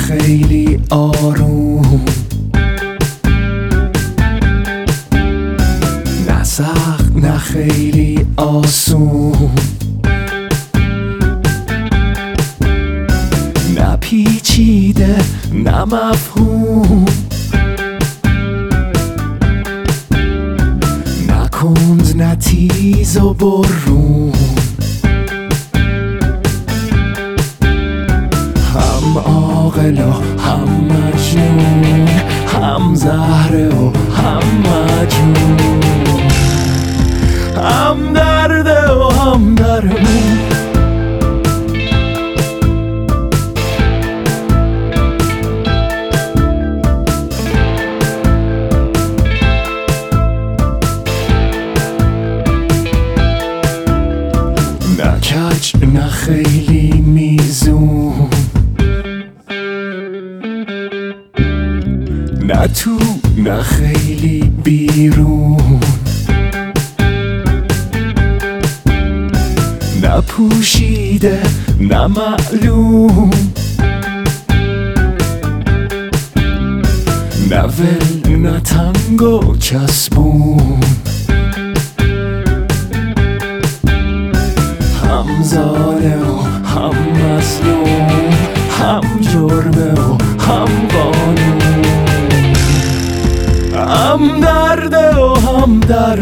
خیلی آروم، نه سخت نه خیلی آسون، نه پیچیده نه مفهوم، نه کند نه تیز و برون، هم عاقل و هم مجنون، هم زهره و هم مجنون، هم درده و هم درمون. نه کج نه خیلی میزون، نه تو نه خیلی بیرون، نه پوشیده نه معلوم، نه ول نه تنگ و چسبون، هم ظالم و هم مظلوم، هم جرمه و هم قانون، هم درده و هم در